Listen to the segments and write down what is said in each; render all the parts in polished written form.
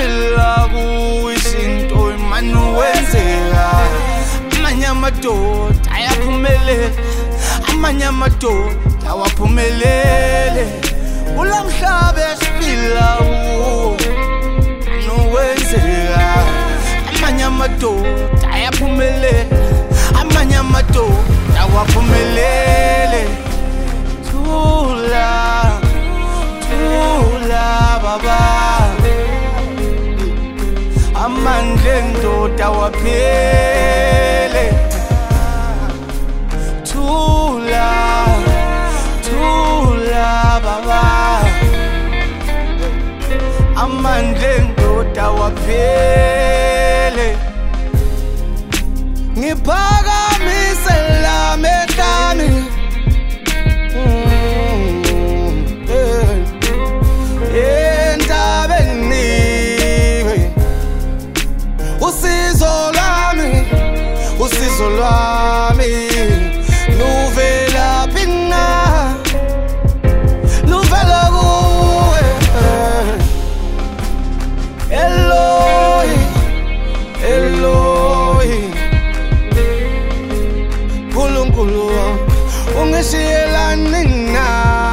esiphila kuyisinto imani wenzeka. Amanye amadoda ayaphumelela, amanye amadoda awaphumelele. Kula mhlaba esiphila kuwo wenzeka. Amanye amadoda ayaphumelela, amanye amadoda awaphumelele. Thula, thula baba, amandla endoda awaphele. Thula, thula baba, amandla endoda awaphele. Ngiphakamise lami ehlane, entabeni usizo lwami, usizo lwami luvelaphi na, luvela kuwe Elohi, Elohi. Nkulunkulu ungishiyelani na,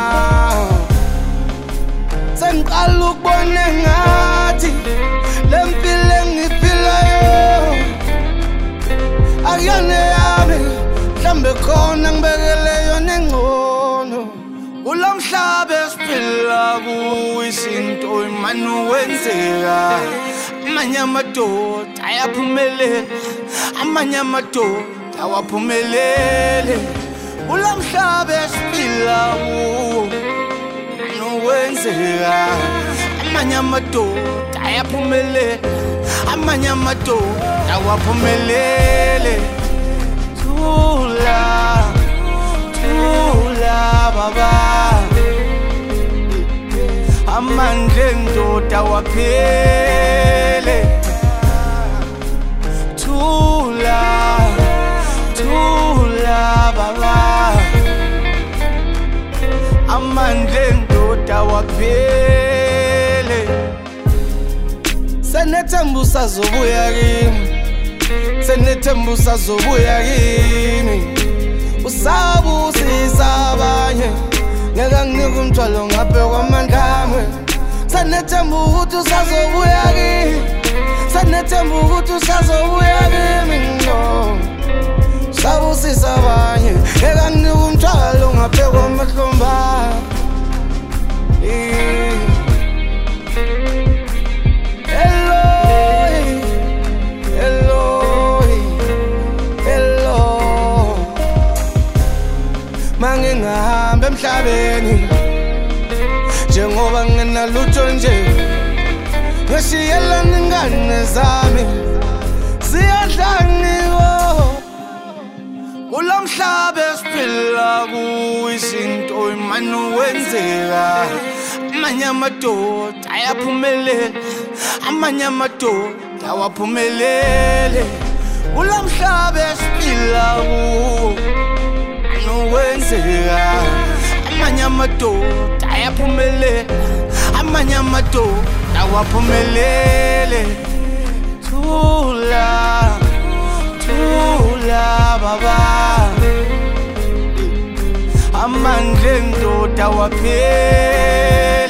sengiqala ukubona ngathi lempilo engiphilayo akuyona yami, mhlambe khona ngibekele yona engcono. Kula mhlaba esiphila kuwo izinto imani wenzeka. Amanye amadoda ayaphumelela, amanye amadoda awaphumelele. Kula mhlaba esiphila kuwo wenzeka. Amanye amadoda ayaphumelela, amanye amadoda awaphumelele. Thula, thula baba, amandla endoda awaphele. Thula, thula baba, amandla endoda awaphele. Senethemba usazobuya kimi, senethemba usazobuya kimi. Usabusisa abanye, ngeke nginike umthwalo ngaphe kwamandla ami. Senethemba ukuthi usazobuya kimi, senethemba ukuthi usazobuya kimi. Usabusisa abanye, ngeke nginike umthwalo ngaphe kwamahlomba. Elohi, Elohi, Elohi. Mangingahamba emhlabeni njengoba nginalutho nje, ngishiyelana ingane zami ziyadlaniwo. Kula mhlaba esiphila kuwo izinto imani wenzeka. Amanye amadoda ayaphumelela, amanye amadoda awaphumelele. Kula mhlaba esiphila kuwo wenzeka. Amanye amadoda ayaphumelela, amanye amadoda awaphumelele. Thula, thula baba, amandla endoda awaphele.